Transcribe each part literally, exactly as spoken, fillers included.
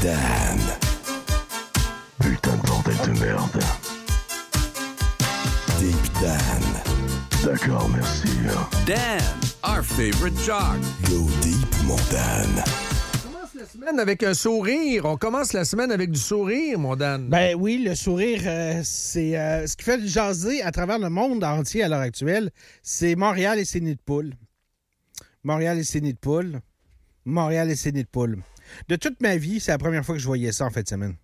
Dan. Putain de bordel de merde. Deep Dan. D'accord, merci. Dan, our favorite jock. Go deep, mon Dan. On commence la semaine avec un sourire. On commence la semaine avec du sourire, mon Dan. Ben oui, le sourire, euh, c'est euh, ce qui fait jaser à travers le monde entier à l'heure actuelle. C'est Montréal et ses nids de poules. Montréal et ses nids de poules. Montréal et ses nids de poules. De toute ma vie, c'est la première fois que je voyais ça en fin de semaine.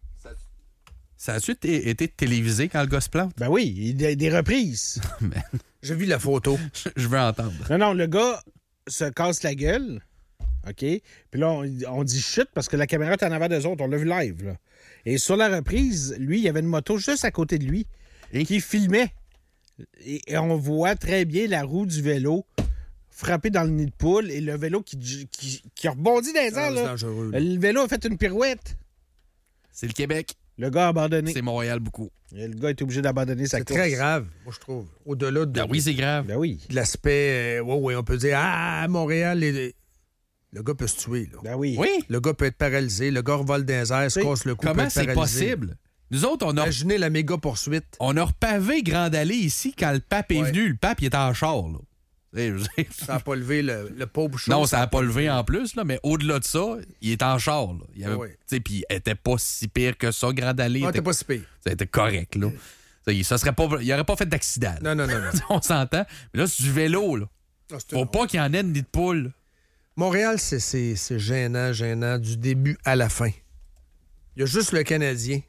Ça a-tu été, été télévisé quand le gars se plante? Ben oui, il y a des, des reprises. J'ai vu la photo. Je, je veux entendre. Non, non, le gars se casse la gueule. OK? Puis là, on, on dit chut parce que la caméra est en avant d'eux autres. On l'a vu live, là. Et sur la reprise, lui, il y avait une moto juste à côté de lui Et? qui filmait. Et, et on voit très bien la roue du vélo frapper dans le nid de poule et le vélo qui, qui, qui rebondit dans les airs. Ah, c'est là. dangereux, là. Le vélo a fait une pirouette. C'est le Québec. Le gars a abandonné. C'est Montréal beaucoup. Et le gars est obligé d'abandonner sa C'est course. très grave, moi, je trouve. Au-delà de, Ben oui, c'est grave. Ben oui. de l'aspect... Euh, ouais, ouais, on peut dire, ah, à Montréal, les- le gars peut se tuer, là. Ben oui. Oui. Le gars peut être paralysé. Le gars revole dans les airs, se C'est- casse le cou, peut Comment être c'est paralysé. possible? Nous autres, on a, Imaginez la méga poursuite. on a repavé Grande Allée ici quand le pape est Ouais. venu. Le pape, il était en char, là. Eh, je sais- Ça n'a pas levé le, le pauvre chaud. Non, ça n'a pas levé en plus, là, mais au-delà de ça, il est en char. Là. Il avait, Oui. tu sais, puis il était pas si pire que ça, Grande Allée. Ah, était, t'es pas si pire. ça était correct. Là. Ça, il, ça serait pas, il aurait pas fait d'accident. là. Non, non, non, non. On s'entend. Mais là, c'est du vélo. Là. Ah, c'est Faut une- pas qu'il y en ait de nid de poule. Montréal, c'est, c'est, c'est gênant, gênant, du début à la fin. Il y a juste le Canadien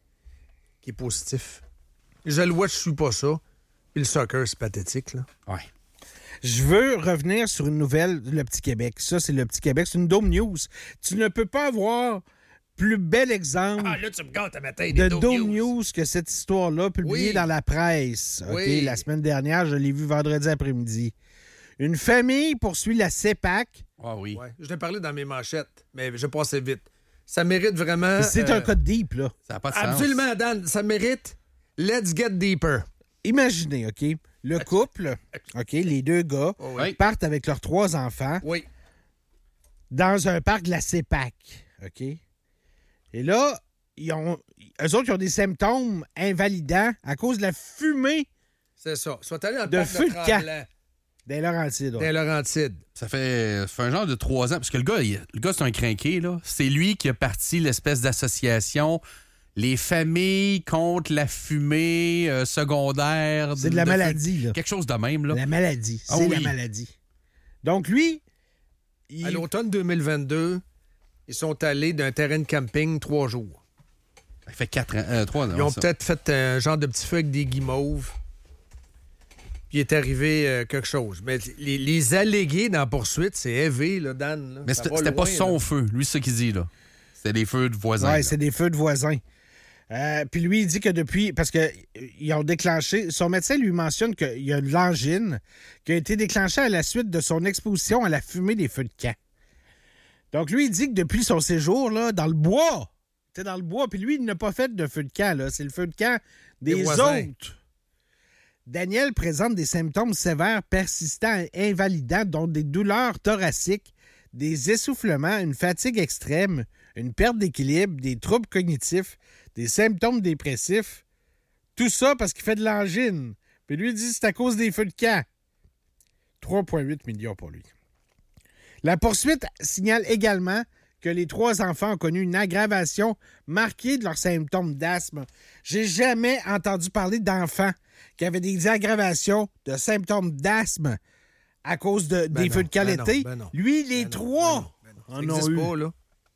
qui est positif. Je le vois, je suis pas ça. Puis le soccer, c'est pathétique, là. Ouais. Je veux revenir sur une nouvelle de Le Petit Québec. Ça, c'est Le Petit Québec. C'est une Dome News. Tu ne peux pas avoir plus bel exemple Ah, là, tu me gâtes à ma tête. de des Dome Dome News que cette histoire-là, publiée Oui. dans la presse. OK, Oui. la semaine dernière, je l'ai vu vendredi après-midi. Une famille poursuit la CEPAC. Ah oui. Ouais, je l'ai parlé dans mes manchettes, mais je passais vite. Ça mérite vraiment... C'est euh, un code deep, là. Ça n'a pas de sens. Absolument, Dan. Ça mérite Let's Get Deeper. Imaginez, OK, le couple, OK, les deux gars, Oh, oui. partent avec leurs trois enfants Oui. dans un parc de la CEPAC, OK? Et là, ils ont, eux autres, ils ont des symptômes invalidants à cause de la fumée C'est ça. Soit allé dans le De parc feu de camp. Tremblant, des Laurentides. ouais. dans Laurentides. Ça fait, ça fait un genre de trois ans. Parce que le gars, il- le gars c'est un crinqué, là. C'est lui qui a parti l'espèce d'association Les familles contre la fumée euh, secondaire. C'est de la feu- maladie, là. Quelque chose de même, là. La maladie. Ah C'est oui. la maladie. Donc, lui, il... À l'automne deux mille vingt-deux, ils sont allés d'un terrain de camping trois jours. Ça fait quatre ans. Euh, trois ans. Ils ont ça. peut-être fait un genre de petit feu avec des guimauves. Puis il est arrivé euh, quelque chose. Mais les, les allégués dans la poursuite, c'est élevé, là, Dan. là. Mais Ça c'était va c'était pas loin, son là. feu, lui, c'est ce qu'il dit, là. C'était des feux de voisins. Ouais, là. c'est des feux de voisins. Euh, puis lui, il dit que depuis... Parce qu'ils ont déclenché... Son médecin lui mentionne qu'il y a de l'angine qui a été déclenchée à la suite de son exposition à la fumée des feux de camp. Donc, lui, il dit que depuis son séjour, là, dans le bois, il était dans le bois, puis lui, il n'a pas fait de feu de camp, là. C'est le feu de camp des, Des voisins. autres. Daniel présente des symptômes sévères, persistants et invalidants, dont des douleurs thoraciques, des essoufflements, une fatigue extrême, une perte d'équilibre, des troubles cognitifs, des symptômes dépressifs. Tout ça parce qu'il fait de l'angine. Puis lui, il dit que c'est à cause des feux de camp. trois virgule huit millions pour lui. La poursuite signale également que les trois enfants ont connu une aggravation marquée de leurs symptômes d'asthme. J'ai jamais entendu parler d'enfants qui avaient des aggravations de symptômes d'asthme à cause de, Ben des non, feux de camp ben non, l'été. ben non. Lui, les Ben non, trois ben non, en Ça ont n'existe eu. pas, là.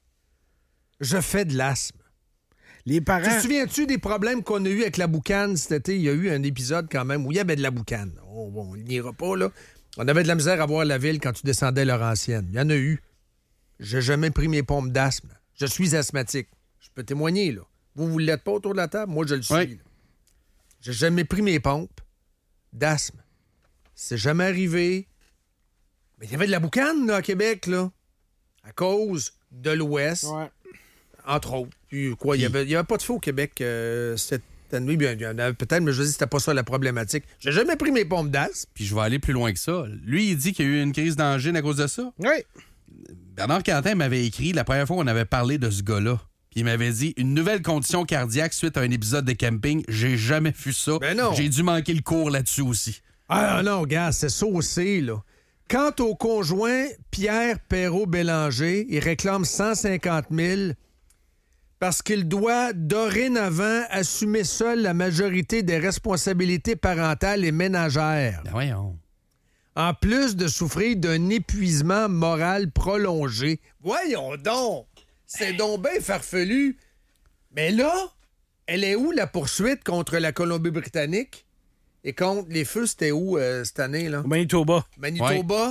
Je fais de l'asthme. Les Tu parents... te souviens-tu des problèmes qu'on a eu avec la boucane cet été? Il y a eu un épisode quand même où il y avait de la boucane. On, on n'ira pas, là. On avait de la misère à voir la ville quand tu descendais Laurentienne. Il y en a eu. J'ai jamais pris mes pompes d'asthme. Je suis asthmatique. Je peux témoigner, là. Vous, vous ne l'êtes pas autour de la table? Moi, je le suis. Oui. là. J'ai jamais pris mes pompes d'asthme. C'est jamais arrivé. Mais il y avait de la boucane, là, à Québec, là. À cause de l'Ouest. Ouais. Entre autres. Puis, quoi, il n'y avait, il y avait pas de feu au Québec euh, cette année. Bien, il y en avait peut-être, mais je veux dire, c'était pas ça la problématique. J'ai jamais pris mes pompes d'asthme. Puis je vais aller plus loin que ça. Lui, il dit qu'il y a eu une crise d'angine à cause de ça. Oui. Bernard Quentin m'avait écrit la première fois qu'on avait parlé de ce gars-là. Puis il m'avait dit une nouvelle condition cardiaque suite à un épisode de camping. J'ai jamais vu ça. Ben non. J'ai dû manquer le cours là-dessus aussi. Ah non, gars, c'est saucé, là. Quant au conjoint Pierre Perrault-Bélanger, il réclame cent cinquante mille parce qu'il doit dorénavant assumer seul la majorité des responsabilités parentales et ménagères. Ben voyons. En plus de souffrir d'un épuisement moral prolongé. Voyons donc! C'est donc bien farfelu. Mais là, elle est où la poursuite contre la Colombie-Britannique? Et contre les feux, c'était où euh, cette année, là? Manitoba. Manitoba? Ouais.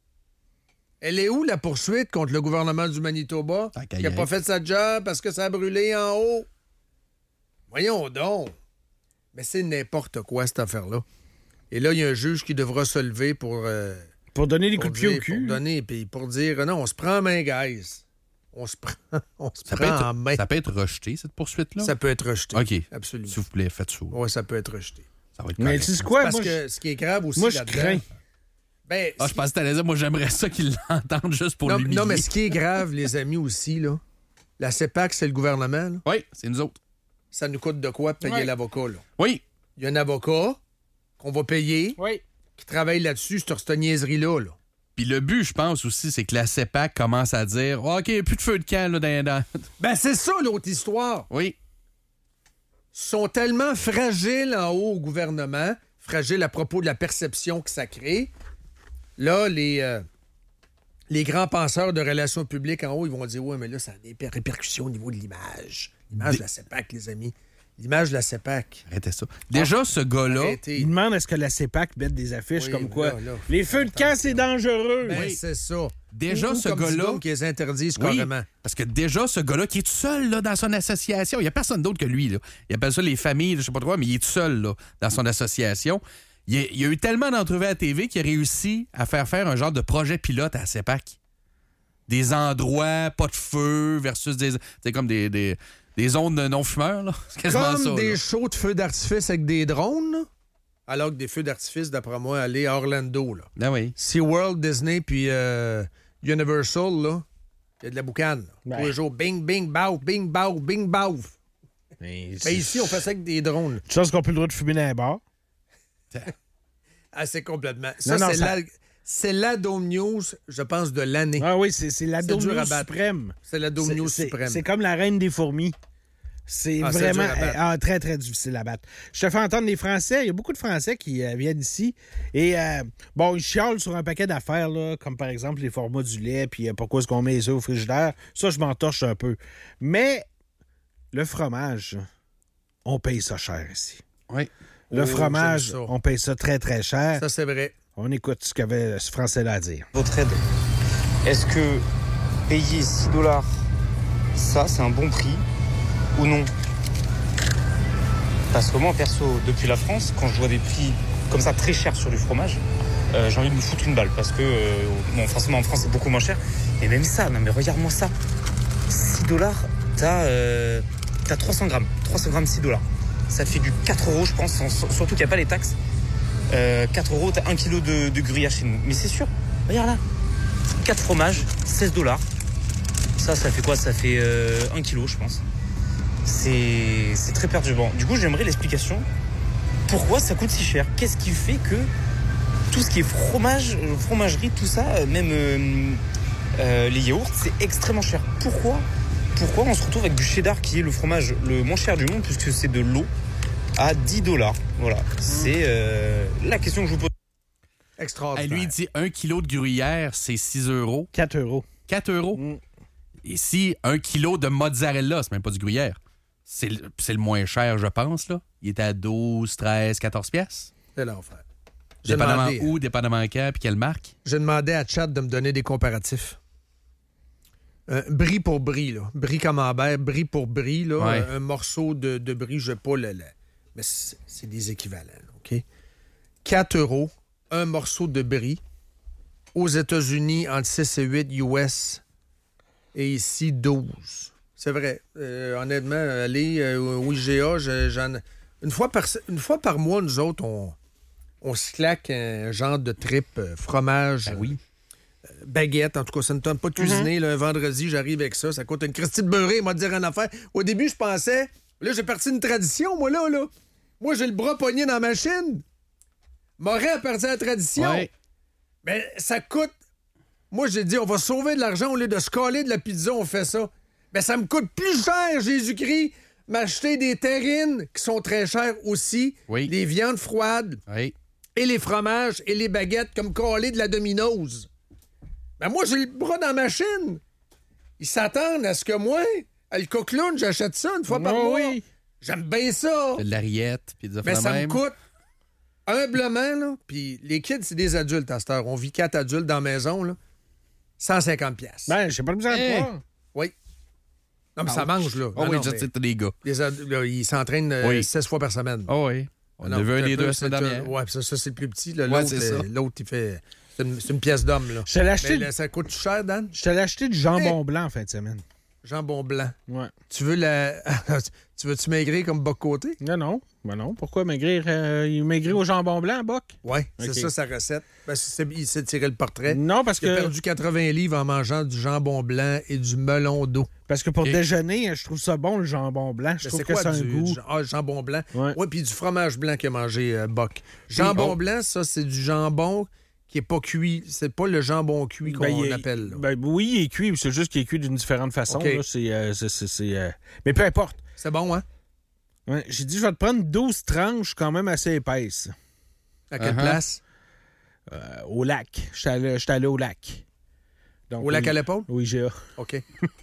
Elle est où la poursuite contre le gouvernement du Manitoba? Qui n'a pas fait sa job parce que ça a brûlé en haut? Voyons donc. Mais c'est n'importe quoi, cette affaire-là. Et là, il y a un juge qui devra se lever pour... Euh, pour donner des pour coups de pied dire, au cul. Pour donner, puis pour dire, non, on se prend en main, guys. On se prend, on se Ça prend peut être, en main. Ça peut être rejeté, cette poursuite-là? Ça peut être rejeté. OK. Absolument. S'il vous plaît, faites ça. Oui, ça peut être rejeté. Ça va être Mais correct. tu sais quoi? Parce moi, que je... ce qui est grave aussi Moi, je là-dedans... crains. Ben, Ah, je pensais que t'allais dire, moi, j'aimerais ça qu'ils l'entendent juste pour non, l'humilier. non, mais ce qui est grave, les amis, aussi, là, la CEPAC, c'est le gouvernement, là. Oui, c'est nous autres. Ça nous coûte de quoi de payer Ouais. l'avocat, là? Oui. Il y a un avocat qu'on va payer, Oui. qui travaille là-dessus, sur cette niaiserie-là, là. Puis le but, je pense aussi, c'est que la CEPAC commence à dire oh, OK, plus de feu de camp, là, dans, dans... Ben, c'est ça, l'autre histoire. Oui. Ils sont tellement fragiles en haut au gouvernement, fragiles à propos de la perception que ça crée. Là, les, euh, les grands penseurs de relations publiques en haut, ils vont dire ouais, mais là, ça a des répercussions au niveau de l'image. L'image Des... de la CEPAC, les amis. L'image de la CEPAC. Arrêtez ça. Déjà, ce gars-là. Arrêtez. Il demande à ce que la CEPAC mette des affiches Oui, comme quoi là, là. les feux de camp, c'est dangereux. Ben, Oui. c'est ça. Déjà, Ou- ou ce comme gars-là- Didon qui les interdisent Oui, carrément. parce que déjà, ce gars-là qui est tout seul là, dans son association, il n'y a personne d'autre que lui. Là. Il appelle ça les familles, je sais pas trop, mais il est tout seul là, dans son association. Il, a, il a eu tellement d'entrevues à la T V qu'il a réussi à faire faire un genre de projet pilote à la CEPAC. Des endroits, pas de feu, versus des. C'est comme des, des, des zones de non-fumeurs. Là. C'est quasiment Comme ça. des là. shows de feux d'artifice avec des drones, là. Alors que des feux d'artifice, d'après moi, aller à Orlando, là. Ah oui. SeaWorld, Disney, puis euh, Universal, là, il y a de la boucane. Là. Ben. Tous les jours, bing, bing, bow, bing, bow, bing, bow. Mais Ben ici, on fait ça avec des drones. Une chance qu'on peut le droit de fumer dans les bars. Ah, c'est complètement. Ça, Non, non, c'est, ça- la, c'est la Dome News, je pense, de l'année. Ah oui, c'est, c'est la C'est Dome dur à News battre. suprême. C'est la Dome C'est- News c'est, suprême. c'est comme la reine des fourmis. C'est Ah, c'est vraiment dur à battre. ah, très, très difficile à battre. Je te fais entendre les Français. Il y a beaucoup de Français qui euh, viennent ici. Et, euh, bon, ils chialent sur un paquet d'affaires, là, comme par exemple les formats du lait, puis euh, pourquoi est-ce qu'on met les œufs au frigidaire. Ça, je m'en torche un peu. Mais le fromage, on paye ça cher ici. Oui. Le Oh, fromage, j'aime ça. on paye ça très, très cher. Ça, c'est vrai. On écoute ce qu'avait ce Français-là à dire. Votre aide, est-ce que payer six dollars, ça, c'est un bon prix ou non? Parce que moi, perso, depuis la France, quand je vois des prix comme ça très chers sur du fromage, euh, j'ai envie de me foutre une balle. Parce que, euh, bon, forcément, en France, c'est beaucoup moins cher. Et même ça, non mais regarde-moi ça. six dollars, t'as, euh, t'as trois cents grammes. trois cents grammes, six dollars. Ça te fait du quatre euros, je pense, sans- surtout qu'il n'y a pas les taxes. Euh, quatre euros, t'as un kilo de, de gruyère chez nous. Mais c'est sûr, regarde là. quatre fromages, seize dollars. Ça, ça fait quoi? Ça fait euh, un kilo, je pense. C'est, c'est très perturbant. Du coup, j'aimerais l'explication. Pourquoi ça coûte si cher? Qu'est-ce qui fait que tout ce qui est fromage, euh, fromagerie, tout ça, euh, même euh, euh, les yaourts, c'est extrêmement cher. Pourquoi? Pourquoi on se retrouve avec du cheddar qui est le fromage le moins cher du monde puisque c'est de l'eau à dix dollars? Voilà. C'est euh, la question que je vous pose. Extraordinaire. Elle lui il dit un kilo de gruyère, c'est six euros. quatre euros. quatre euros. Mm. Ici, un kilo de mozzarella, c'est même pas du gruyère. C'est le, c'est le moins cher, je pense. Là. Il est à douze, treize, quatorze piastres. C'est l'enfer. J'ai Dépendamment demandé, où, dépendamment quand, puis quelle marque. j'ai demandé à Chad de me donner des comparatifs. Euh, brie pour brie, là. Brie camembert, brie pour brie, là. Ouais. Un, un morceau de, de brie, je sais pas le... le- mais c'est, c'est des équivalents, OK? quatre euros, un morceau de brie. Aux États-Unis, entre six et huit U S. Et ici, douze. C'est vrai. Euh, honnêtement, allez euh, au I G A, je- j'en... Une fois, par, une fois par mois, nous autres, on, on se claque un genre de trip euh, fromage. Ben oui. euh, baguette. En tout cas, ça ne tente pas de cuisiner. Mm-hmm. Là, un vendredi, j'arrive avec ça. Ça coûte une Christie de beurrée, moi, te dire une affaire. Au début, je pensais... Là, j'ai parti une tradition, moi, là. là. Moi, j'ai le bras pogné dans la machine. Morin a parti la tradition. Ouais. Mais ça coûte... Moi, j'ai dit, on va sauver de l'argent au lieu de se coller de la pizza, on fait ça. Mais ça me coûte plus cher, Jésus-Christ, m'acheter des terrines qui sont très chères aussi, oui. des viandes froides, oui. et les fromages et les baguettes comme coller de la Domino's. Ben moi, j'ai le bras dans la machine. Ils s'attendent à ce que moi, à le coqueloune, j'achète ça une fois par oh, mois. Oui. J'aime bien ça. De l'ariette, puis des affaires Mais ça même. me coûte humblement, là. Puis les kids, c'est des adultes à cette heure. On vit quatre adultes dans la maison, là. cent cinquante piastres. Ben, j'ai pas besoin de Hey. toi. Oui. Non, mais ça mange, là. Oh Non, oui, non, je mais sais, t'as des gars. les ad- là, ils s'entraînent euh, Oui. seize fois par semaine. Oh oui. On Non, a vu un c'est des peu, deux la c'est semaine un- dernière. Ouais, puis ça, ça c'est le plus petit. Là. Ouais, L'autre, c'est ça. euh, l'autre, il fait... C'est une, c'est une pièce d'homme, là. Je te l'ai acheté, Mais, là, ça coûte cher, Dan? je te l'ai acheté du jambon blanc en fin de semaine. Jambon blanc. Ouais. Tu veux la... tu veux-tu maigrir comme Boc Côté? Non, non. Ben non. Pourquoi maigrir? Euh, il maigrit au jambon blanc, Boc? Oui, c'est Ok. ça sa recette. Parce que c'est- il s'est tiré le portrait. Non, parce Il a que, perdu quatre-vingts livres en mangeant du jambon blanc et du melon d'eau. parce que pour Et- déjeuner, je trouve ça bon, le jambon blanc. Je Mais trouve c'est que quoi c'est un du, goût. du- ah, jambon blanc? Ouais. Oui, puis du fromage blanc qu'il a mangé, euh, Boc. Jambon oh. blanc, ça, c'est du jambon qui est pas cuit. C'est pas le jambon cuit qu'on Ben, il est- appelle. là. Ben, oui, il est cuit, c'est juste qu'il est cuit d'une différente façon. OK. là. C'est, euh, c'est, c'est- c'est, euh, Mais peu importe. C'est bon, hein? Ouais, j'ai dit, je vais te prendre douze tranches quand même assez épaisses. À quelle Uh-huh. place? Euh, au lac. J'étais allé, j'étais allé au lac. Donc, Au lac oui, à l'épaule? Oui, j'ai. OK.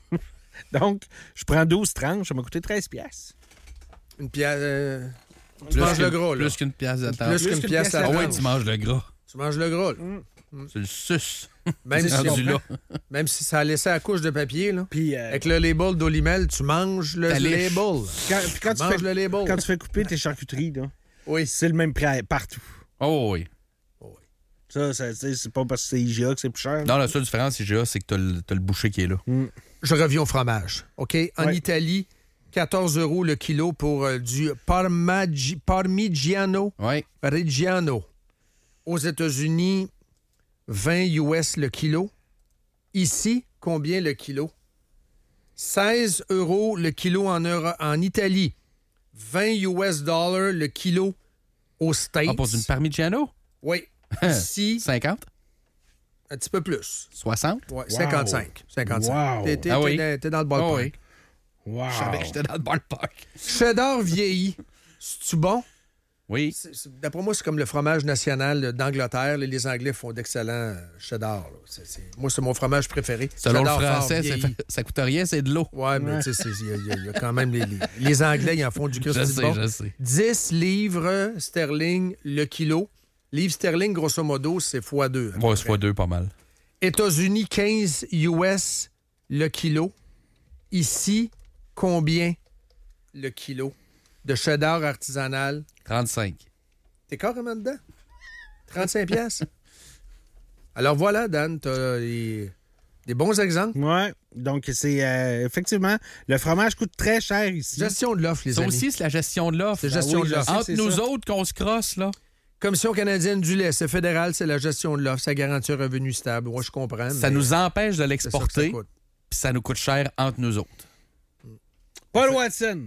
Donc, je prends douze tranches, ça m'a coûté treize piastres. Une pièce. euh, Tu Plus manges qu'une- le gros, là. Plus qu'une pièce de temps. Plus Plus qu'une qu'une pièce pièce à à Ah la oui, tranche. tu manges le gras. Tu manges le gros, là. Tu le suces. Même, si rendu on- là. même si ça a laissé la couche de papier, là. Puis, euh, Avec le label d'Olimel, tu manges le Ta liche. label. quand, puis quand, tu Mange fais, le label. quand tu fais couper tes charcuteries, là, Oui. c'est le même prix à- partout. Oh oui. Ça, ça tu sais, c'est pas parce que c'est I G A que c'est plus cher. Non, la seule différence, I G A, c'est que t'as le, t'as le boucher qui est là. Je reviens au fromage. OK? En Ouais. Italie, quatorze euros le kilo pour euh, du Parmaggi- Parmigiano Oui. Reggiano. Aux États-Unis, vingt U S le kilo. Ici, combien le kilo? seize euros le kilo en, Euro- en Italie. vingt U S dollars le kilo aux States. Ah, pour une Parmigiano? Oui. Ici, cinquante? un petit peu plus. soixante? Ouais, cinquante-cinq. cinquante-cinq. Wow. T'es, t'es- Ah t'es oui. dans, t'es dans le Oh ballpark. oui. Wow. Je savais que j'étais dans le ballpark. Cheddar vieilli. C'est-tu bon? Oui. C'est- c'est- D'après moi, c'est comme le fromage national d'Angleterre. Là, les Anglais font d'excellents euh, cheddar. là. C'est- c'est- Moi, c'est mon fromage préféré. Selon Cheddar le fort, français, ça, vieilli. fait- ça coûte rien, c'est de l'eau. Ouais, mais tu sais, c'est- il y, a- il y a- il y a quand même les, les, les Anglais, ils en font du Je Christy de sais, bon. je sais. dix livres sterling le kilo. Livre sterling, grosso modo, c'est fois deux. Bon, c'est fois deux, pas mal. États-Unis, quinze U S le kilo. Ici, combien le kilo de cheddar artisanal? trente-cinq. T'es carrément dedans? trente-cinq piastres. Alors voilà, Dan, t'as des, des bons exemples. Ouais. Donc, c'est euh, effectivement, le fromage coûte très cher ici. Gestion de l'offre, les Ça amis. aussi, c'est la gestion de l'offre. C'est gestion oui, de je l'offre. sais. Entre c'est nous ça. autres qu'on se crosse, là. Commission canadienne du lait, c'est fédéral, c'est la gestion de l'offre. Ça garantit un revenu stable. Moi, je comprends. Ça mais nous empêche de c'est ça que ça l'exporter, coûte. puis ça nous coûte cher entre nous autres. Paul Watson.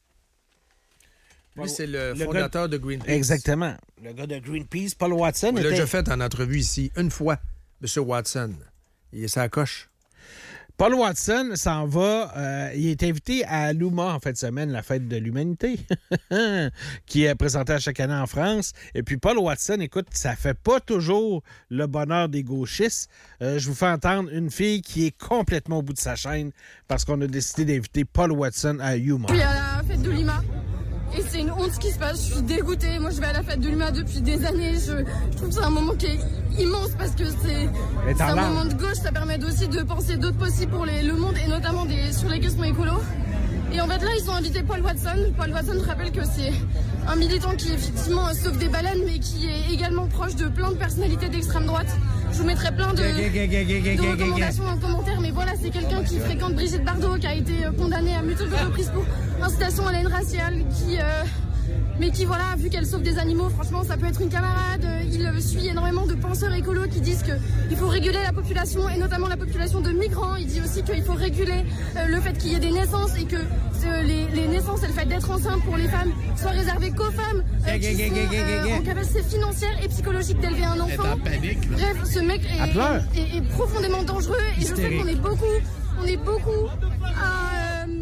Lui, c'est le, Le fondateur de Greenpeace. Exactement. Le gars de Greenpeace, Paul Watson. On l'a était- déjà fait en entrevue ici, une fois, M. Watson. Il est sa coche. Paul Watson s'en va. euh, il est invité à l'U M A en fin de semaine, la fête de l'humanité, qui est présentée à chaque année en France. Et puis Paul Watson, écoute, ça fait pas toujours le bonheur des gauchistes. Euh, je vous fais entendre une fille qui est complètement au bout de sa chaîne parce qu'on a décidé d'inviter Paul Watson à U M A. Je suis à la fête de Lima et c'est une honte ce qui se passe. Je suis dégoûtée. Moi, je vais à la fête de Lima depuis des années. Je, je trouve que c'est un moment qui est immense parce que c'est Et c'est t'en un larmes. moment de gauche. Ça permet aussi de penser d'autres possibles pour les- le monde et notamment des, sur les questions écolo. Et en fait, là, ils ont invité Paul Watson. Paul Watson rappelle que c'est un militant qui, effectivement, sauve des baleines, mais qui est également proche de plein de personnalités d'extrême droite. Je vous mettrai plein de, de recommandations en commentaire, mais voilà, c'est quelqu'un qui fréquente Brigitte Bardot, qui a été euh, condamnée à multiples reprises pour incitation à la haine raciale, qui, euh, mais qui, voilà, vu qu'elle sauve des animaux, franchement, ça peut être une camarade. Il suit énormément de penseurs écolos qui disent qu'il faut réguler la population, et notamment la population de migrants. Il dit aussi qu'il faut réguler euh, le fait qu'il y ait des naissances et que euh, les, les naissances et le fait d'être enceinte pour les femmes soient réservées qu'aux femmes euh, qui sont euh, en capacité financière et psychologique d'élever un enfant. Bref, ce mec est, est, est profondément dangereux, et je sais qu'on est beaucoup, on est beaucoup à, euh,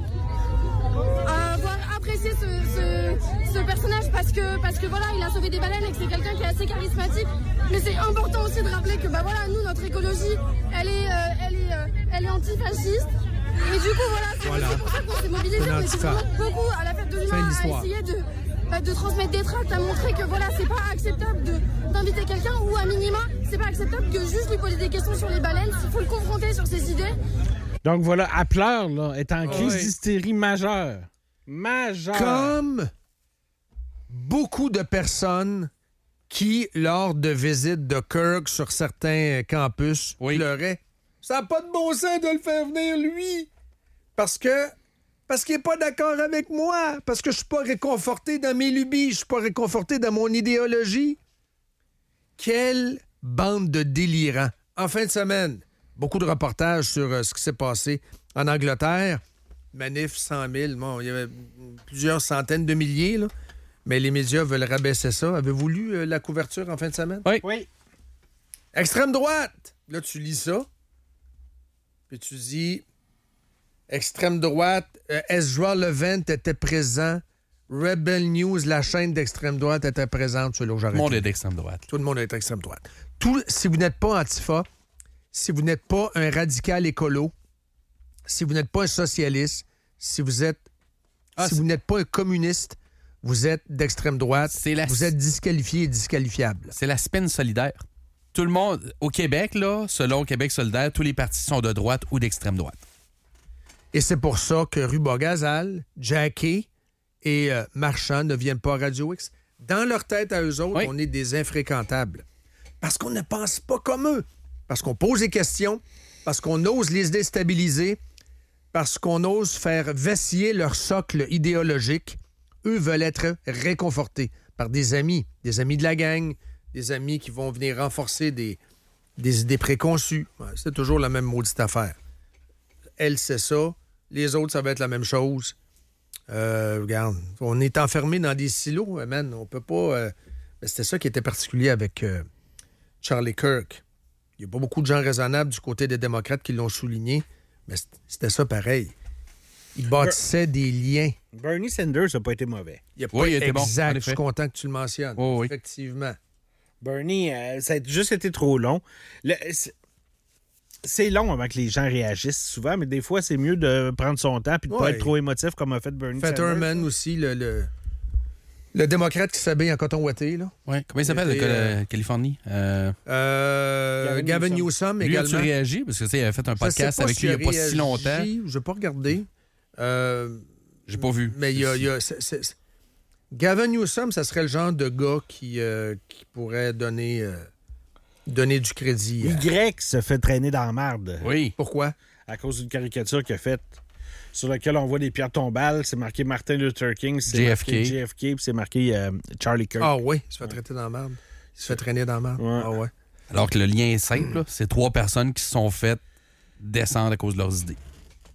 à avoir apprécié ce, ce, ce personnage parce que, parce que voilà, il a sauvé des baleines et que c'est quelqu'un qui est assez charismatique. Mais c'est important aussi de rappeler que bah voilà, nous, notre écologie, elle est, euh, elle est, euh, elle est antifasciste. Et du coup, voilà, c'est voilà. aussi pour ça qu'on s'est mobilisé. On était vraiment beaucoup à la fête de l'humain à essayer de, bah, de transmettre des tracts, à montrer que voilà, c'est pas acceptable de, d'inviter quelqu'un, ou à minima, c'est pas acceptable que juste lui poser des questions sur les baleines. Il faut le confronter sur ses idées. Donc voilà, elle pleure, là, est en crise oui. d'hystérie majeure. Majeure. Comme beaucoup de personnes qui, lors de visites de Kirk sur certains campus, Oui. pleuraient. Ça n'a pas de bon sens de le faire venir, lui. Parce que... Parce qu'il n'est pas d'accord avec moi. Parce que je suis pas réconforté dans mes lubies. Je suis pas réconforté dans mon idéologie. Quelle bande de délirants. En fin de semaine, beaucoup de reportages sur euh, ce qui s'est passé en Angleterre. Manif cent mille. Bon, il y avait plusieurs centaines de milliers, là. Mais les médias veulent rabaisser ça. Avez-vous lu euh, la couverture en fin de semaine? Oui. Oui. Extrême droite. Là, tu lis ça. Puis tu dis... Extrême droite, euh, Ezra Levant était présent. Rebel News, la chaîne d'extrême droite, était présente. Tout le monde est d'extrême droite. Tout le monde est d'extrême droite. Tout, si vous n'êtes pas Antifa, si vous n'êtes pas un radical écolo, si vous n'êtes pas un socialiste, si vous êtes, ah, si vous n'êtes pas un communiste, vous êtes d'extrême droite. C'est la... Vous êtes disqualifié et disqualifiable. C'est la spin solidaire. Tout le monde, au Québec, là, selon Québec solidaire, tous les partis sont de droite ou d'extrême droite. Et c'est pour ça que Ruba Gazal, Jackie et euh, Marchand ne viennent pas à Radio X. Dans leur tête à eux autres, oui. On est des infréquentables. Parce qu'on ne pense pas comme eux. Parce qu'on pose des questions, parce qu'on ose les déstabiliser, parce qu'on ose faire vaciller leur socle idéologique. Eux veulent être réconfortés par des amis, des amis de la gang, des amis qui vont venir renforcer des, des idées préconçues. Ouais, c'est toujours la même maudite affaire. Elle, c'est ça. Les autres, ça va être la même chose. Euh, regarde, on est enfermé dans des silos, man. On peut pas... Euh... C'était ça qui était particulier avec euh, Charlie Kirk. Il n'y a pas beaucoup de gens raisonnables du côté des démocrates qui l'ont souligné, mais c'était ça pareil. Il bâtissait des liens. Bernie Sanders n'a pas été mauvais. Il a pas oui, il était exact. Bon, je suis content que tu le mentionnes. Oh, oui. Effectivement. Bernie, euh, ça a juste été trop long. Le, c'est... C'est long avant que les gens réagissent souvent, mais des fois, c'est mieux de prendre son temps et de ne ouais. pas être trop émotif comme a fait Bernie Sanders. Fetterman aussi, le, le, le démocrate qui s'habille en coton ouaté. Là. Ouais. Comment il s'appelle, le euh, Californie? Euh... Euh, Gavin Newsom Lui, également. Lui, as-tu réagi? Parce que, tu sais, il a fait un podcast avec lui il n'y a pas si longtemps. Je n'ai pas regardé. Euh, J'ai pas vu. Mais il y a... Y a c'est, c'est, c'est... Gavin Newsom, ça serait le genre de gars qui, euh, qui pourrait donner... Euh, donner du crédit. À... Y se fait traîner dans la marde. Oui. Pourquoi? À cause d'une caricature qu'il a faite sur laquelle on voit des pierres tombales. C'est marqué Martin Luther King. C'est J F K. marqué J F K, puis c'est marqué euh, Charlie Kirk. Ah oui, il se fait traiter dans la marde. Il se fait traîner dans la marde. Ouais. Ah ouais. Alors que le lien est simple. Là. C'est trois personnes qui se sont faites descendre à cause de leurs idées.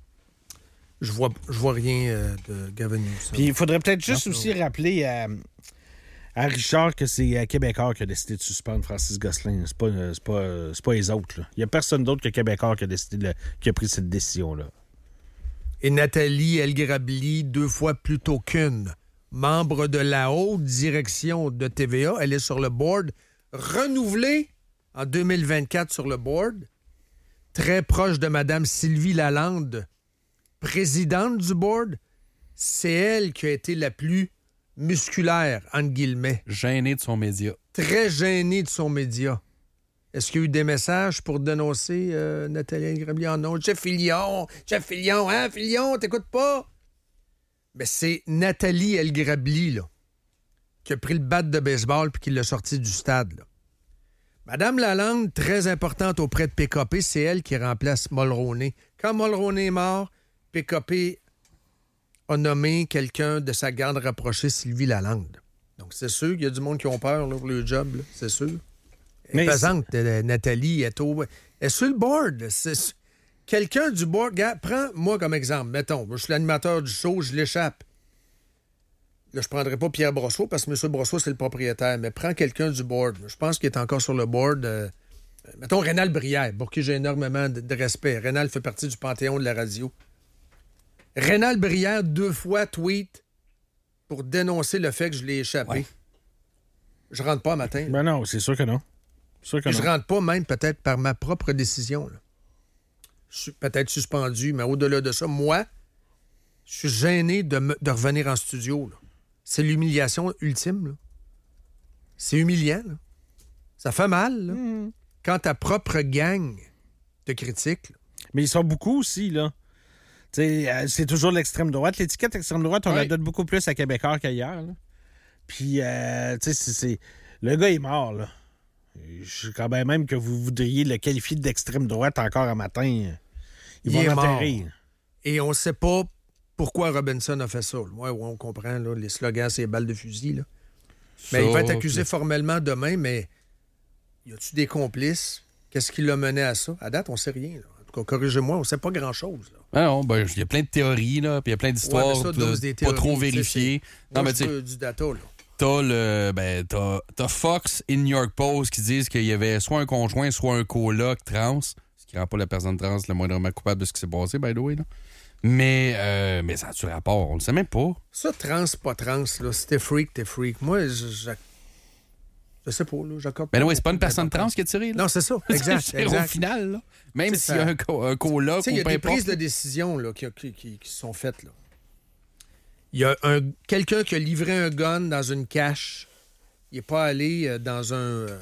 Je vois, je vois rien euh, de Gavin Newsom. Puis il faudrait peut-être juste non, aussi non. rappeler à... À Richard que c'est euh, Québécois qui a décidé de suspendre Francis Gosselin. C'est pas, euh, c'est pas, euh, c'est pas les autres. Il n'y a personne d'autre que Québécois qui a, décidé de, qui a pris cette décision-là. Et Nathalie Elgrabli, deux fois plus tôt qu'une, membre de la haute direction de T V A. Elle est sur le board, renouvelée en deux mille vingt-quatre sur le board. Très proche de Mme Sylvie Lalande, présidente du board. C'est elle qui a été la plus musculaire, entre guillemets. Gêné de son média. Très gêné de son média. Est-ce qu'il y a eu des messages pour dénoncer euh, Nathalie Elgrabli? Oh non, Jeff Fillion, Jeff Fillion, hein, Fillion, t'écoutes pas? Mais c'est Nathalie Elgrabli, là, qui a pris le bat de baseball puis qui l'a sorti du stade, là. Madame Lalande, très importante auprès de P K P, c'est elle qui remplace Mulroney. Quand Mulroney est mort, P K P a nommé quelqu'un de sa garde rapprochée, Sylvie Lalande. Donc, c'est sûr qu'il y a du monde qui ont peur là, pour le job, là, c'est sûr. Elle est pesante, euh, Nathalie, elle est, au... elle est sur le board. C'est... Quelqu'un du board, regarde, prends-moi comme exemple. Mettons, moi, je suis l'animateur du show, je l'échappe. Là, je ne prendrai pas Pierre Brosseau parce que M. Brosseau, c'est le propriétaire, mais prends quelqu'un du board. Je pense qu'il est encore sur le board. Euh... Mettons Rénal Brière, pour qui j'ai énormément de, de respect. Rénal fait partie du panthéon de la radio. Rénal Brière, deux fois tweet pour dénoncer le fait que je l'ai échappé. Ouais. Je rentre pas un matin. Là. Ben non, c'est sûr que non. C'est sûr que je non. rentre pas même peut-être par ma propre décision. Là. Je suis peut-être suspendu, mais au-delà de ça, moi, je suis gêné de, me, de revenir en studio. Là. C'est l'humiliation ultime. Là. C'est humiliant. Là. Ça fait mal. Là. Mm. Quand ta propre gang te critique. Là. Mais ils sont beaucoup aussi, là. T'sais, euh, c'est toujours l'extrême droite. L'étiquette extrême droite, on ouais. la donne beaucoup plus à Québécois qu'ailleurs. Là. Puis, euh, tu sais, c'est, c'est... le gars est mort, là. Je crois bien même que vous voudriez le qualifier d'extrême droite encore un matin. Ils Il vont est l'enterrer. Mort. Et on ne sait pas pourquoi Robinson a fait ça. Moi, on comprend, là, les slogans, c'est balles de fusil. Là. Mais ça, il va être accusé okay. formellement demain, mais y a-tu des complices? Qu'est-ce qui l'a mené à ça? À date, on ne sait rien. Là. En tout cas, corrigez-moi, on ne sait pas grand-chose. Là. Ah non, ben, il y a plein de théories, là, puis il y a plein d'histoires ouais, ça, de, des théories, pas trop vérifiées. Non, mais tu du data, là. T'as, le, ben, t'as, t'as Fox et New York Post qui disent qu'il y avait soit un conjoint, soit un coloc trans, ce qui rend pas la personne trans le moindrement coupable de ce qui s'est passé, by the way. Là. Mais, euh, mais ça a-tu rapport? On le sait même pas. Ça, trans, pas trans, là. Si t'es freak, t'es freak. Moi, je, je, je sais pas, là. J'accorde mais non, c'est pas une personne trans qui est tirée, là. Non, c'est ça. Exact. c'est exact. Au final, là. Même s'il y a un, co- un coloc ou peu importe. Il y a des prises de décision, là, qui, qui, qui, qui sont faites, là. Il y a un, quelqu'un qui a livré un gun dans une cache. Il n'est pas allé dans un, euh,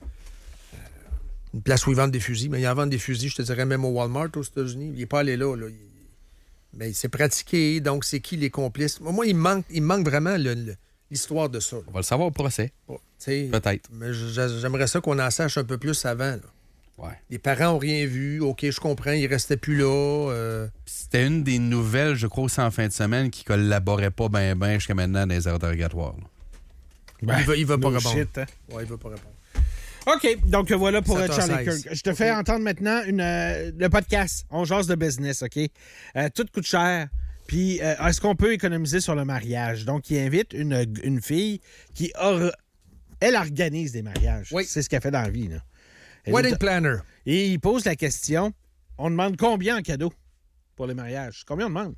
une place où ils vendent des fusils. Mais ils en vendent des fusils, je te dirais, même au Walmart aux États-Unis. Il n'est pas allé là. là. Il, mais il s'est pratiqué. Donc, c'est qui les complices? Moi, il me manque, il me manque vraiment le, le, l'histoire de ça. Là. On va le savoir au procès. Oh, peut-être. Mais j'aimerais ça qu'on en sache un peu plus avant. Là. Ouais. Les parents n'ont rien vu. OK, je comprends, ils ne restaient plus là. Euh... C'était une des nouvelles, je crois, aussi en fin de semaine, qui collaborait pas bien ben jusqu'à maintenant dans les interrogatoires. Ben, il ne va, va pas répondre. Shit, hein? Ouais, il va pas répondre. OK, donc voilà pour euh, Charlie Kirk. Je te fais okay. entendre maintenant une, euh, le podcast. On jase de business, OK? Euh, tout coûte cher. Puis, euh, est-ce qu'on peut économiser sur le mariage? Donc, il invite une, une fille qui, or... elle organise des mariages. Oui. C'est ce qu'elle fait dans la vie, là. Wedding est... planner. Et il pose la question, on demande combien en cadeau pour les mariages? Combien on demande?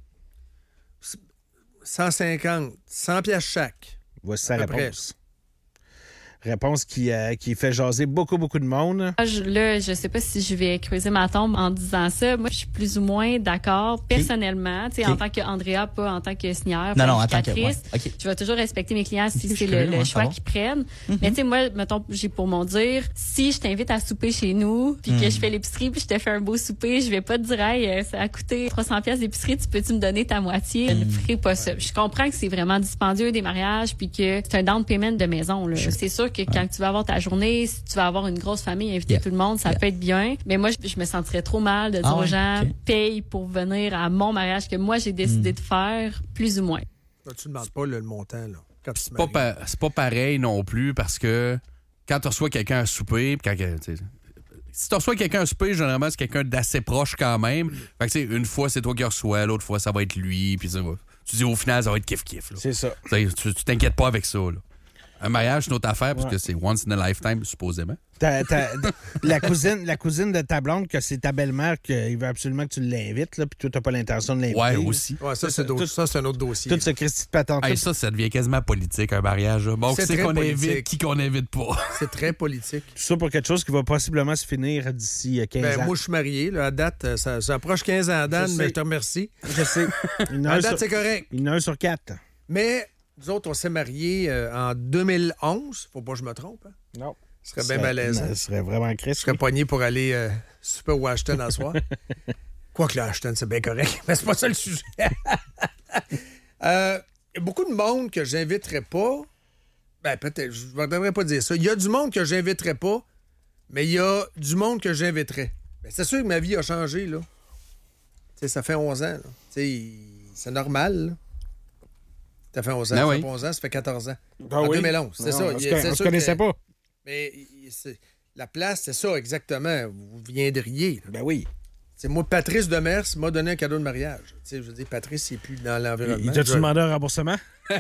cent cinquante, cent piastres chaque. Voici sa réponse. Réponse qui, euh, qui fait jaser beaucoup, beaucoup de monde. Je, là, je sais pas si je vais creuser ma tombe en disant ça. Moi, je suis plus ou moins d'accord personnellement, okay. en tant qu'Andrea, pas en tant que seigneur, non, non, en tant que ouais. okay. Je vais toujours respecter mes clients si c'est le, le choix qu'ils prennent. Mm-hmm. Mais tu sais, moi, mettons, j'ai pour mon dire, si je t'invite à souper chez nous, puis mm. que je fais l'épicerie, puis je te fais un beau souper, je vais pas te dire, hey, ça a coûté trois cents piastres d'épicerie, tu peux-tu me donner ta moitié? Mm. Je ne ferai pas ça. Je comprends que c'est vraiment dispendieux des mariages, puis que c'est un down payment de maison. Là. Je... C'est sûr que quand ouais. tu vas avoir ta journée, si tu vas avoir une grosse famille, inviter yeah. tout le monde, ça yeah. peut être bien. Mais moi, je, je me sentirais trop mal de dire ah ouais, aux gens, okay. paye pour venir à mon mariage que moi, j'ai décidé mm. de faire, plus ou moins. Là, tu ne demandes pas le, le montant, là. Quand tu c'est, pas pa- c'est pas pareil non plus parce que quand tu reçois quelqu'un à souper, quand, si tu reçois quelqu'un à souper, généralement, c'est quelqu'un d'assez proche quand même. Fait que, une fois, c'est toi qui reçois, l'autre fois, ça va être lui. Puis ça va. Tu dis au final, ça va être kiff-kiff. C'est ça. Tu, tu t'inquiètes pas avec ça, là. Un mariage, c'est une autre affaire, parce ouais. que c'est once in a lifetime, supposément. T'as, t'as, la, cousine, la cousine de ta blonde, que c'est ta belle-mère, qu'il veut absolument que tu l'invites, là, puis toi, t'as pas l'intention de l'inviter. Ouais, aussi. Ouais, ça, c'est, tout, ça, c'est un autre dossier. Tout ce Christy de patente. Hey, ça, ça devient quasiment politique, un mariage. Là. Bon, c'est qui c'est qu'on politique. Invite, qui qu'on invite pas. C'est très politique. Tout ça pour quelque chose qui va possiblement se finir d'ici quinze ben, ans. Moi, je suis marié. Là, à date, ça, ça approche quinze ans à Dan, je mais sais. Je te remercie. Je sais. À date, sur... c'est correct. Il y en a un sur quatre. Mais... Nous autres, on s'est mariés euh, en deux mille onze. Faut pas que je me trompe. Hein? Non. Ce serait bien malaisant. Ce serait vraiment crisp. Je serais pogné pour aller euh, super au Ashton en soir. Quoique le Ashton, c'est bien correct. Mais c'est pas ça le sujet. euh, y a beaucoup de monde que j'inviterais pas. Ben, peut-être, je ne devrais pas dire ça. Il y a du monde que j'inviterais pas, mais il y a du monde que j'inviterais. Ben, c'est sûr que ma vie a changé, là. T'sais, ça fait onze ans, là. T'sais, c'est normal, là. Ça fait onze ans. Ben ça oui. fait pas onze ans, ça fait quatorze ans. Ah en oui? deux mille onze, c'est Non, ça. on Il- se, c'est on se sûr connaissait que- pas. Mais il- c'est- la place, c'est ça, exactement. Vous viendriez. là. Ben oui. C'est moi, Patrice Demers m'a donné un cadeau de mariage. Tu sais, je veux dire, Patrice, il n'est plus dans l'environnement. Il t'a-tu Je- demandé un remboursement?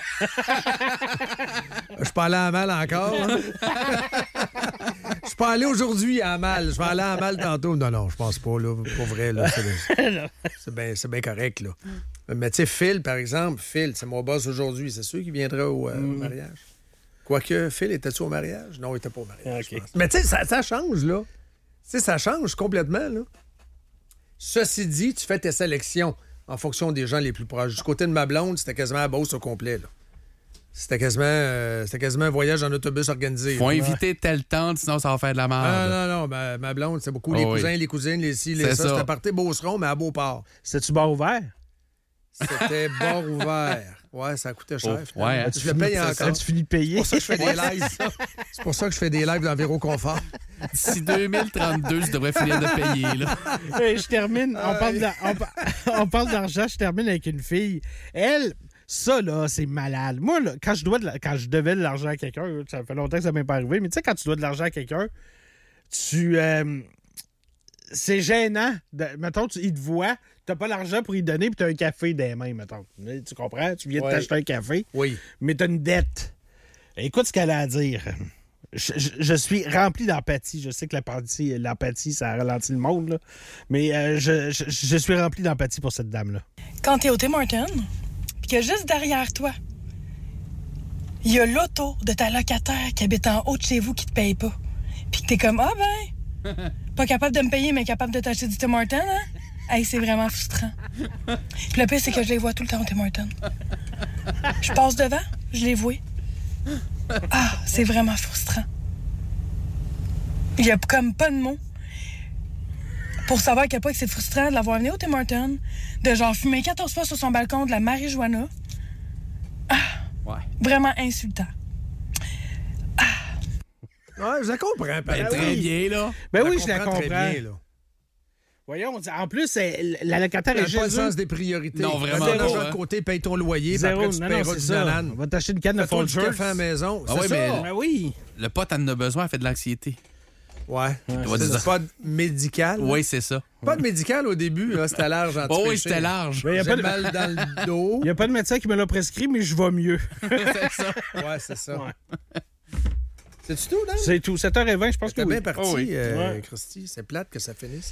Je suis pas allé à Mal encore. hein. Je suis pas allé aujourd'hui à Mal. Je vais aller à Mal tantôt. Non, non, je pense pas, là. Pour vrai, là. C'est, c'est bien c'est bien correct, là. Mais tu sais, Phil, par exemple, Phil, c'est mon boss aujourd'hui. C'est sûr qu'il viendra au, euh, au mariage. Quoique, Phil, était-tu au mariage? Non, il était pas au mariage. OK. je pense. Mais tu sais, ça, ça change, là. Tu sais, ça change complètement, là. Ceci dit, tu fais tes sélections en fonction des gens les plus proches. Du côté de ma blonde, c'était quasiment à Beauce au complet, là. C'était quasiment, euh, c'était quasiment un voyage en autobus organisé. Faut là. inviter telle tante, sinon ça va faire de la Ah, merde. non, non, ma, ma blonde, c'est beaucoup Oh les oui. cousins, les cousines, les ci, les C'est ça. ça. C'était parti Beauceron, mais à Beauport. C'était-tu bar ouvert? C'était bord ouvert. Ouais, ça coûtait cher. Oh, finalement. ouais, hein. Je le paye encore. As-tu fini de payer? C'est pour ça que je fais des lives. C'est pour ça que je fais des lives dans Véro Confort. D'ici deux mille trente-deux, tu devrais finir de payer. Là. Hey, je termine. On parle, d'ar- on, par- on parle d'argent. Je termine avec une fille. Elle, ça, là, c'est malade. Moi, là, quand je dois de la- quand je devais de l'argent à quelqu'un, ça fait longtemps que ça m'est pas arrivé, mais tu sais, quand tu dois de l'argent à quelqu'un, tu. euh, c'est gênant. De, mettons, tu, il te voit, t'as pas l'argent pour y donner, puis t'as un café dans les mains, mettons. Tu comprends? Tu viens de Ouais. t'acheter un café, Oui. mais t'as une dette. Écoute ce qu'elle a à dire. Je, je- je suis rempli d'empathie. Je sais que l'empathie, l'empathie ça ralentit le monde, là. Mais euh, je, je- je suis rempli d'empathie pour cette dame-là. Quand t'es au Tim Hortons, puis que juste derrière toi, il y a l'auto de ta locataire qui habite en haut de chez vous qui te paye pas. Puis que t'es comme, ah ben, pas capable de me payer, mais capable de t'acheter du Tim Hortons, hein? Hey, c'est vraiment frustrant. Puis le pire, c'est que je les vois tout le temps au Tim Hortons. Je passe devant, je les vois. Ah, c'est vraiment frustrant. Il y a comme pas de mots pour savoir à quel point que c'est frustrant de l'avoir venu au Tim Hortons, de genre fumer quatorze fois sur son balcon de la marijuana. Ah, Ouais. vraiment insultant. Ouais, je la comprends. Ben, pareil. très bien, là. Ben oui, je la comprends comprends. très bien, là. Voyons, on dit- en plus, elle- la locataire T'as est pas le chez sens eux. des priorités. Non, vraiment Mets de pas, l'argent hein. de côté, paye ton loyer, puis Zéro. après tu Non, non, paieras c'est du ça. banane. On va t'acheter une canne de Fais-toi du Folgers. café à la maison. Ah c'est ouais, ça. mais- Ben oui. Le pote en a besoin, elle fait de l'anxiété. Ouais. doit C'est dire- pas de médical. Oui, c'est ça. Pas de médical au début, là, c'était large en Oh oui, petit péché. c'était large. Ben, y a J'ai pas de- mal dans le dos. Il n'y a pas de médecin qui me l'a prescrit, mais je vais mieux. C'est ça. Ouais, c'est ça. Ouais. C'est-tu tout, Dan? C'est tout. sept heures vingt, je pense que T'es oui. bien parti, Oh oui. euh, Ouais. Christy. C'est plate que ça finisse.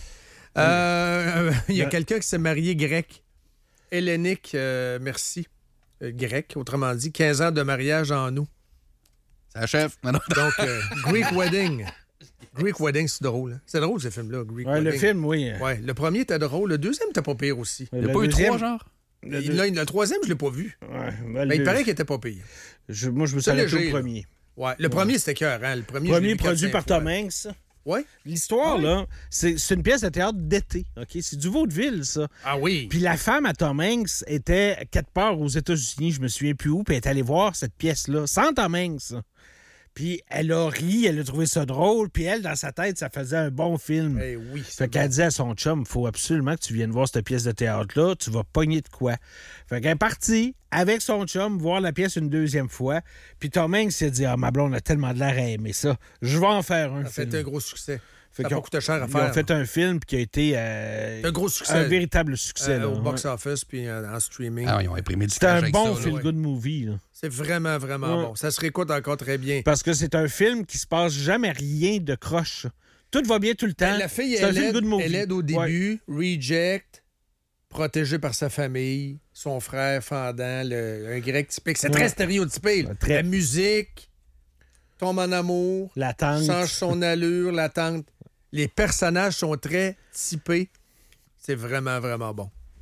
Euh, Il y a Ben- quelqu'un qui s'est marié grec. Hellénique, euh, merci. Euh, grec, autrement dit. quinze ans de mariage en août. C'est la chef. Non, non. Donc, euh, Greek Wedding. Greek Wedding, c'est drôle. hein? C'est drôle, ce film-là, Greek Ouais, Wedding. le film, oui. Ouais, le premier était drôle. Le deuxième était pas pire aussi. Il n'y a pas eu trois, genre? Le, Il- là, le troisième, je l'ai pas vu. Ouais, ben, Mais le- il paraît qu'il était pas pire. je- moi, je me suis C'est arrêté léger, au là. premier. Ouais, le premier, c'était écœurant. Le premier, je l'ai Premier vu produit quatre, par cinq fois. Tom Hanks. Ouais. L'histoire, Ah oui. là, c'est c'est une pièce de théâtre d'été. OK? C'est du vaudeville, ça. Ah oui. Puis la femme à Tom Hanks était quelque part aux États-Unis, je me souviens plus où, puis elle est allée voir cette pièce-là, sans Tom Hanks. Puis elle a ri, elle a trouvé ça drôle, puis elle, dans sa tête, ça faisait un bon film. Eh oui. c'est Fait qu'elle bon. disait à son chum, il faut absolument que tu viennes voir cette pièce de théâtre-là, tu vas pogner de quoi. Fait qu'elle est partie avec son chum voir la pièce une deuxième fois, puis Tom Hanks s'est dit, ah, ma blonde a tellement de l'air à aimer ça, je vais en faire un Ça a film. fait un gros succès. Fait Ça a qu'ils pas ont- coûté cher à Ils faire. ont fait un film qui a été euh, Un gros succès. un véritable succès. Euh, là, au ouais. box-office puis euh, en streaming. Ah, ils ont imprimé du C'était cash un avec bon ça, là. feel-good movie. Là. C'est vraiment, vraiment Ouais. bon. Ça se réécoute encore très bien. Parce que c'est un film qui se passe jamais rien de croche. Tout va bien tout le temps. Ben, la fille, c'est un elle aide, feel-good movie. elle aide au Ouais. début, reject, protégée par sa famille, son frère fendant, le, un grec typique. C'est Ouais. très stéréotypé. là. Ouais, très. La musique, tombe en amour, La tante. change son allure, l'attente. Les personnages sont très typés. C'est vraiment, vraiment bon.